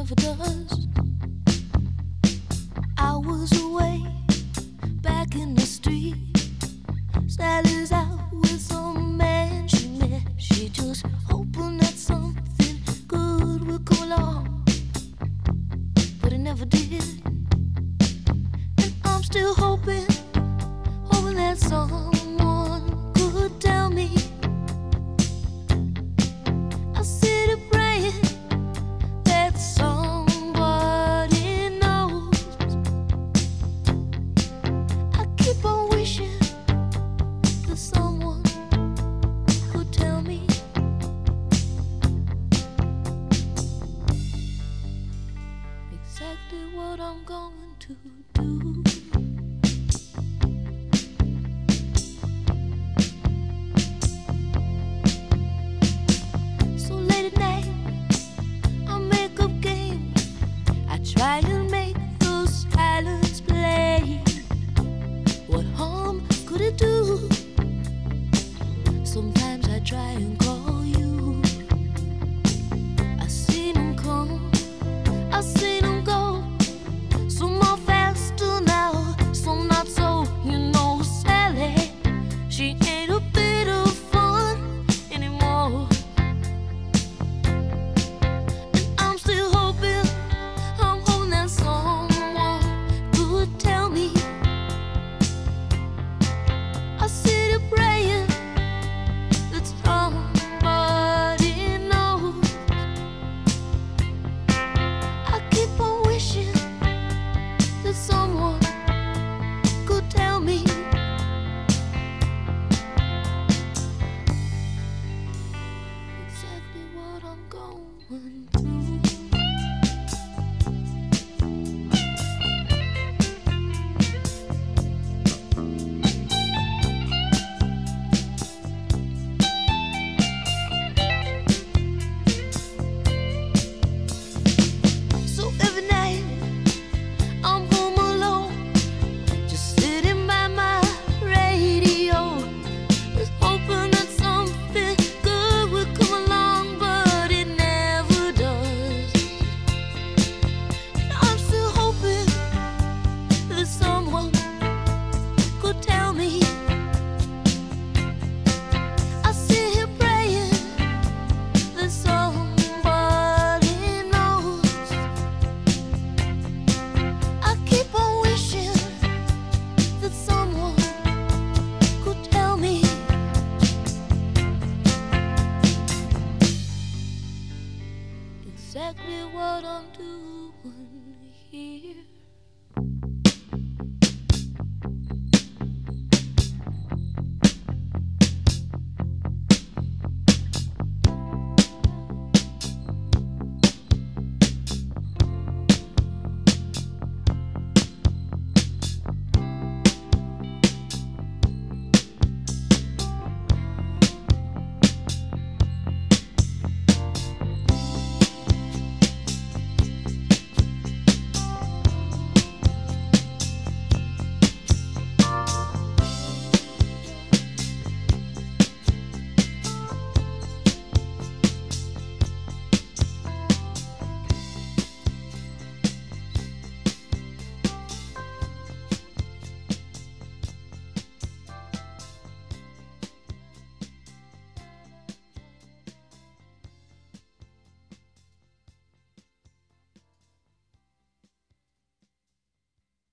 never does. I was away back in the street. Sally's out with some man she met. She just hoping that something good would come along, but it never did. And I'm still hoping that someone could tell me. I sit here praying that somebody knows. I keep on wishing that someone could tell me exactly what I'm going to do. Try and make those silence play. What harm could it do? Sometimes I try and call you. I seen them come, I seen them go. Some are faster now, some not so. You know Sally, she ain't a bit of fun anymore. And I'm still hoping someone could tell me. I sit here praying that somebody knows. I keep on wishing that someone could tell me exactly what I'm going through. Exactly what I'm doing here.